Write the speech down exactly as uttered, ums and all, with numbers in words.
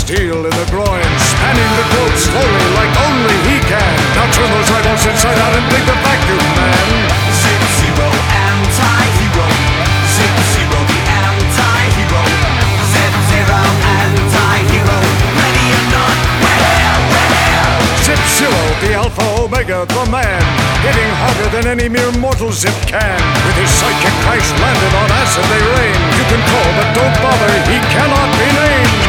steel in the groin, spanning the globe slowly like only he can. Now turn those eyeballs inside out and dig the vacuum, man. Zip-Zero, anti-hero. Zip-Zero, the anti-hero. Zip-Zero, anti-hero. Ready or not, we're here, we're here. Zip-Zero, the Alpha Omega, the man, hitting harder than any mere mortal Zip can. With his psychic crash landed on acid they rain. You can call, but don't bother, he cannot be named.